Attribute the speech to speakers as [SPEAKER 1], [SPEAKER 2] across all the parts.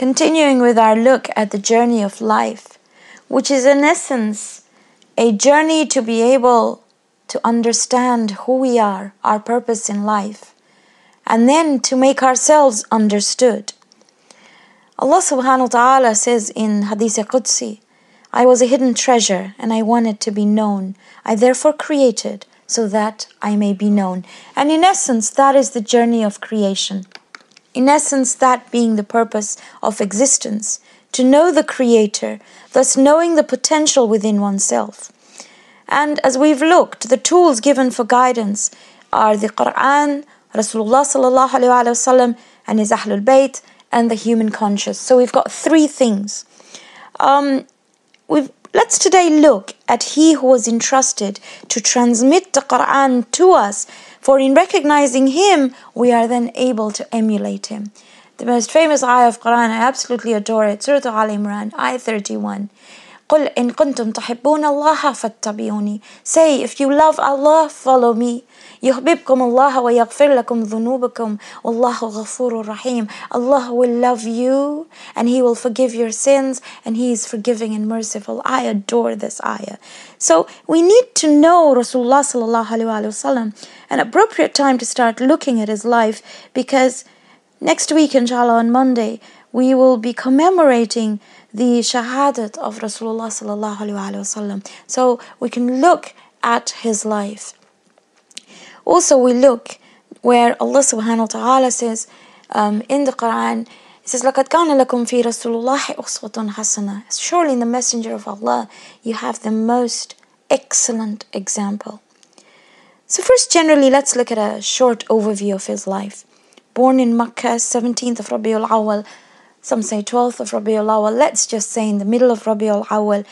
[SPEAKER 1] continuing with our look at the journey of life, which is in essence a journey to be able to understand who we are, our purpose in life, and then to make ourselves understood. Allah subhanahu wa ta'ala says in Hadith Qudsi, I was a hidden treasure and I wanted to be known. I therefore created so that I may be known. And in essence, that is the journey of creation. In essence, that being the purpose of existence, to know the Creator, thus knowing the potential within oneself. And as we've looked, the tools given for guidance are the Quran, Rasulullah sallallahu alaihi wasallam, and his Ahlul Bayt, and the human conscious. So we've got three things. Let's today look at he who was entrusted to transmit the Quran to us, for in recognizing him, we are then able to emulate him. The most famous ayah of Quran, I absolutely adore it, Surah Al-Imran, ayah 31. قُلْ إِن كُنْتُمْ تُحِبُّونَ اللَّهَ فَاتَّبِعُونِي. Say, if you love Allah, follow me. يُحْبِبْكُمُ اللَّهَ وَيَغْفِرْ لَكُمْ ذُنُوبَكُمْ وَاللَّهُ غَفُورٌ رَحِيمٌ. Allah will love you and He will forgive your sins and He is forgiving and merciful. I adore this ayah. So we need to know Rasulullah sallallahu alaihi wasallam, an appropriate time to start looking at his life, because next week, inshallah, on Monday, we will be commemorating the shahadat of Rasulullah sallallahu alaihi wasallam. So we can look at his life. Also, we look where Allah subhanahu wa ta'ala says in the Quran, He says, لَقَدْ كَانَ لَكُمْ فِي رَسُولِ اللَّهِ أُسْوَةٌ حَسَنَةٌ. Surely in the Messenger of Allah, you have the most excellent example. So first, generally, let's look at a short overview of his life. Born in Makkah, 17th of Rabiul Awal, some say 12th of Rabiul Awal, let's just say in the middle of Rabiul Awal,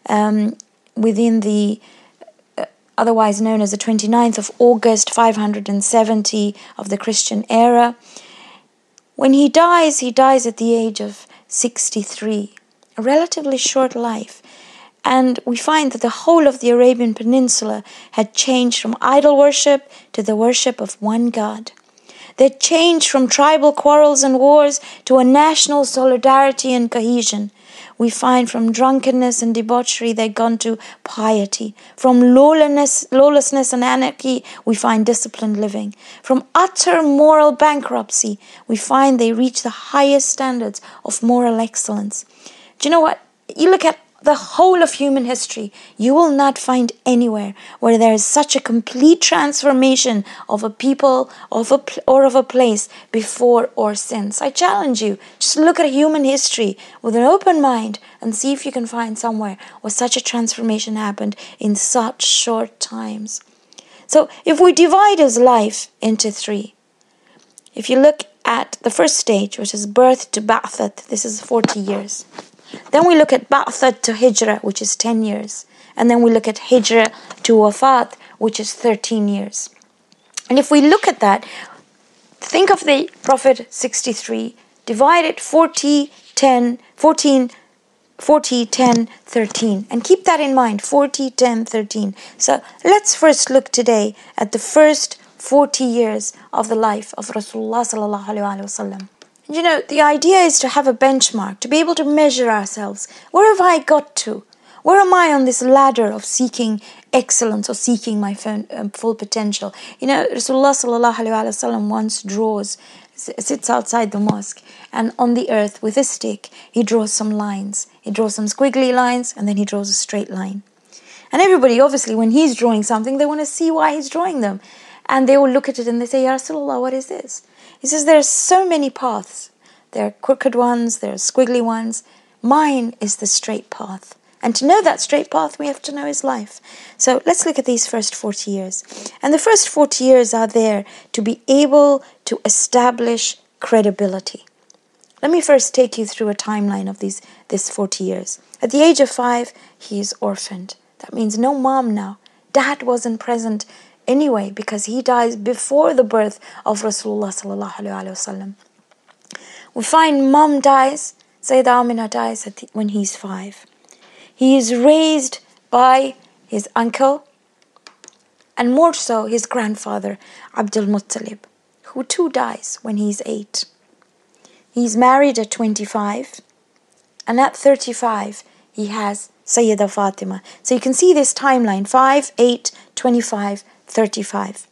[SPEAKER 1] within the otherwise known as the 29th of August, 570 of the Christian era. When he dies at the age of 63, a relatively short life. And we find that the whole of the Arabian Peninsula had changed from idol worship to the worship of one God. They had changed from tribal quarrels and wars to a national solidarity and cohesion. We find from drunkenness and debauchery they've gone to piety. From lawlessness and anarchy, we find disciplined living. From utter moral bankruptcy, we find they reach the highest standards of moral excellence. Do you know what? You look at the whole of human history, you will not find anywhere where there is such a complete transformation of a people, or of a place before or since. I challenge you, just look at human history with an open mind and see if you can find somewhere where such a transformation happened in such short times. So if we divide his life into three, if you look at the first stage, which is birth to Ba'that, this is 40 years. Then we look at Ba'that to Hijrah, which is 10 years. And then we look at Hijrah to Wafat, which is 13 years. And if we look at that, think of the Prophet 63, divide it 40, 10, 13. And keep that in mind, 40, 10, 13. So let's first look today at the first 40 years of the life of Rasulullah sallallahu alaihi wasallam. You know, the idea is to have a benchmark, to be able to measure ourselves. Where have I got to? Where am I on this ladder of seeking excellence or seeking my full potential? You know, Rasulullah sallallahu alaihi wasallam once sits outside the mosque, and on the earth with a stick, he draws some lines. He draws some squiggly lines, and then he draws a straight line. And everybody, obviously, when he's drawing something, they want to see why he's drawing them. And they will look at it and they say, Ya Rasulullah, what is this? He says, there are so many paths. There are crooked ones, there are squiggly ones. Mine is the straight path. And to know that straight path, we have to know his life. So let's look at these first 40 years. And the first 40 years are there to be able to establish credibility. Let me first take you through a timeline of this 40 years. At the age of 5, he is orphaned. That means no mom now. Dad wasn't present anyway, because he dies before the birth of Rasulullah sallallahu alaihi wasallam. We find mom dies, Sayyidah Amina dies when he's 5. He is raised by his uncle, and more so his grandfather, Abdul Muttalib, who too dies when he's 8. He's married at 25, and at 35, he has Sayyidah Fatima. So you can see this timeline, 5, 8, 25, 35.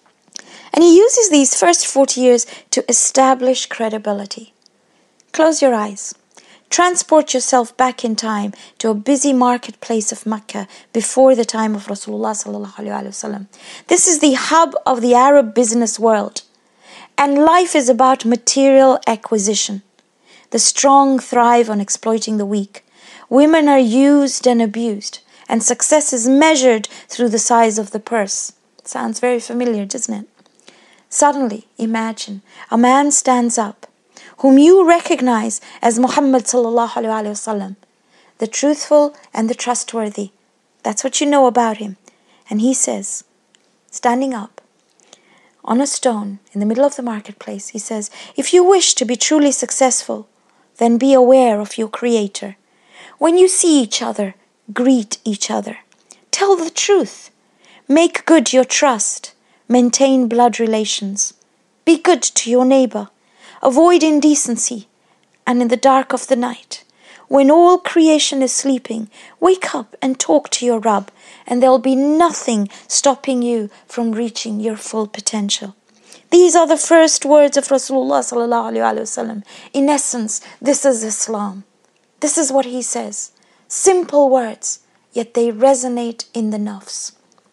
[SPEAKER 1] And he uses these first 40 years to establish credibility. Close your eyes. Transport yourself back in time to a busy marketplace of Mecca before the time of Rasulullah sallallahu alaihi wasallam. This is the hub of the Arab business world. And life is about material acquisition. The strong thrive on exploiting the weak. Women are used and abused. And success is measured through the size of the purse. Sounds very familiar, doesn't it? Suddenly, imagine, a man stands up, whom you recognize as Muhammad sallallahu alaihi wasallam, the truthful and the trustworthy. That's what you know about him. And he says, standing up on a stone in the middle of the marketplace, he says, if you wish to be truly successful, then be aware of your Creator. When you see each other, greet each other. Tell the truth. Make good your trust. Maintain blood relations. Be good to your neighbor. Avoid indecency. And in the dark of the night, when all creation is sleeping, wake up and talk to your Rabb, and there'll be nothing stopping you from reaching your full potential. These are the first words of Rasulullah sallallahu alaihi wasallam. In essence, this is Islam. This is what he says. Simple words, yet they resonate in the nafs.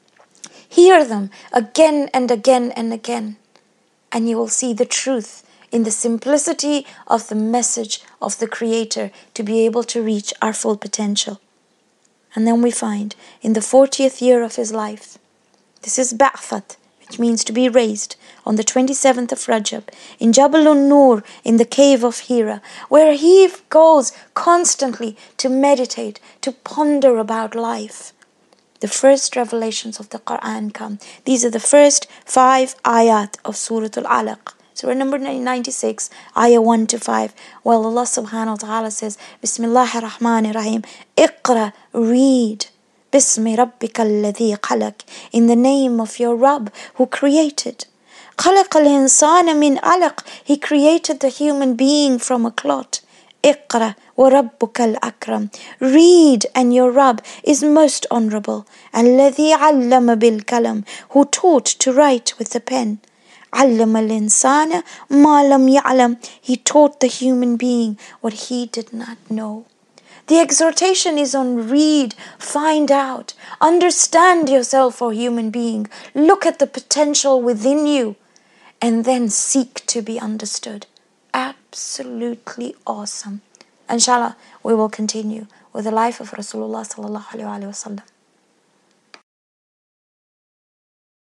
[SPEAKER 1] Hear them again and again and again, and you will see the truth in the simplicity of the message of the Creator to be able to reach our full potential. And then we find in the 40th year of his life, this is Ba'that, which means to be raised, on the 27th of Rajab, in Jabal Nur, in the cave of Hira, where he goes constantly to meditate, to ponder about life. The first revelations of the Quran come. These are the first 5 ayat of Surah Al-Alaq. Surah number 96, ayah 1 to 5. Well, Allah subhanahu wa ta'ala says, Bismillahir Rahmanir Rahim. Iqra, read. Bismi Rabbika alladhi khalaq. In the name of your Rabb who created. Khalaq al-insana min alaq. He created the human being from a clot. Iqra wa rabbuka al-akram. Read, and your Rabb is most honorable. Alladhi allama bil kalam. Who taught to write with the pen. Allama al-insana ma lam ya'lam. He taught the human being what he did not know. The exhortation is on read, find out, understand yourself, O human being. Look at the potential within you, and then seek to be understood. Absolutely awesome. Inshallah, we will continue with the life of Rasulullah sallallahu alaihi wasallam.